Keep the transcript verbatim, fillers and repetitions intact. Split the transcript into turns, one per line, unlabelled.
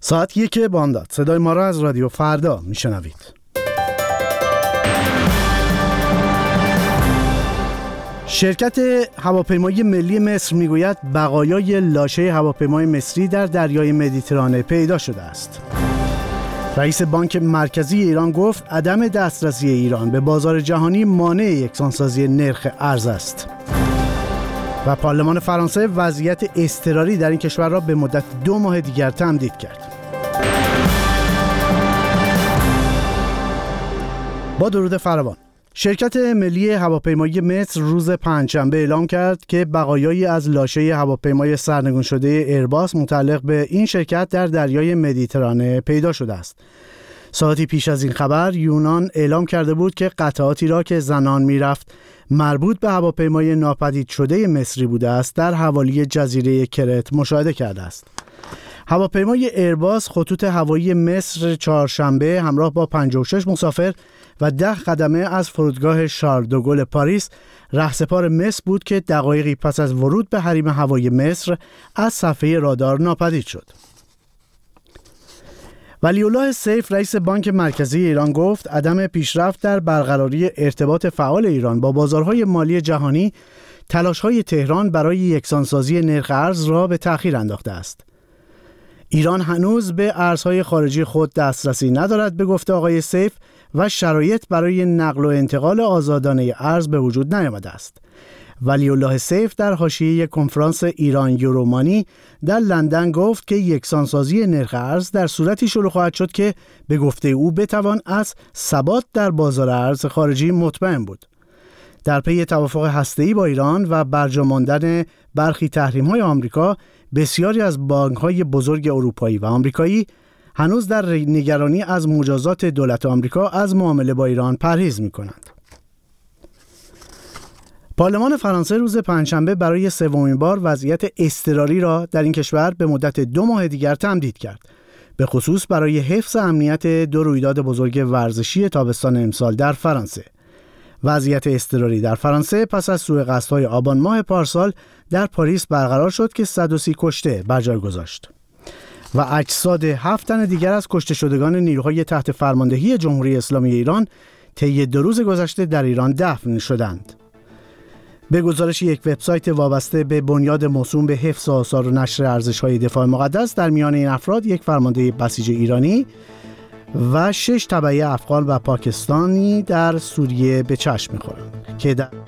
ساعت یک بامداد. صدای ما را از رادیو فردا میشنوید. شرکت هواپیمایی ملی مصر میگوید بقایای لاشه هواپیمای مصری در دریای مدیترانه پیدا شده است. رئیس بانک مرکزی ایران گفت عدم دسترسی ایران به بازار جهانی مانع یکسانسازی نرخ ارز است. و پارلمان فرانسه وضعیت اضطراری در این کشور را به مدت دو ماه دیگر تمدید کرد. با درود فراوان. شرکت ملی هواپیمایی مصر روز پنجشنبه اعلام کرد که بقایایی از لاشه هواپیمای سرنگون شده ایرباس متعلق به این شرکت در دریای مدیترانه پیدا شده است. ساعتی پیش از این خبر یونان اعلام کرده بود که قطعاتی را که زنان میرفت مربوط به هواپیمای ناپدید شده مصری بوده است در حوالی جزیره کرت مشاهده کرده است. هواپیمای ایرباس خطوط هوایی مصر چهارشنبه همراه با پنجاه و شش مسافر و ده خدمه از فرودگاه شارل دوگل پاریس رهسپار مصر بود که دقایقی پس از ورود به حریم هوایی مصر از صفحه رادار ناپدید شد. ولی‌الله سیف رئیس بانک مرکزی ایران گفت عدم پیشرفت در برقراری ارتباط فعال ایران با بازارهای مالی جهانی تلاش‌های تهران برای یکسانسازی نرخ ارز را به تأخیر انداخته است. ایران هنوز به ارزهای خارجی خود دسترسی ندارد به گفته آقای سیف و شرایط برای نقل و انتقال آزادانه ارز به وجود نیامده است. ولی‌الله سیف در حاشیه کنفرانس ایران یورومانی در لندن گفت که یکسانسازی نرخ ارز در صورتی شروع خواهد شد که به گفته او بتوان از ثبات در بازار ارز خارجی مطمئن بود. در پی توافق هسته‌ای با ایران و برجا ماندن برخی تحریم‌های آمریکا، بسیاری از بانک‌های بزرگ اروپایی و آمریکایی هنوز در نگرانی از مجازات دولت آمریکا از معامله با ایران پرهیز می‌کنند. پارلمان فرانسه روز پنجشنبه برای سومین بار وضعیت اضطراری را در این کشور به مدت دو ماه دیگر تمدید کرد، به خصوص برای حفظ امنیت دو رویداد بزرگ ورزشی تابستان امسال در فرانسه. وضعیت اضطراری در فرانسه پس از سوءقصدهای آبان ماه پارسال در پاریس برقرار شد که صد و سی کشته بر جای گذاشت و اجساد هفت تن دیگر از کشته شدگان نیروهای تحت فرماندهی جمهوری اسلامی ایران طی دو روز گذشته در ایران دفن شدند. به گزارش یک وبسایت وابسته به بنیاد موسوم به حفظ آثار و نشر ارزش‌های دفاع مقدس، در میان این افراد یک فرمانده بسیج ایرانی و شش تبعه افغان و پاکستانی در سوریه به چشم می‌خورند که در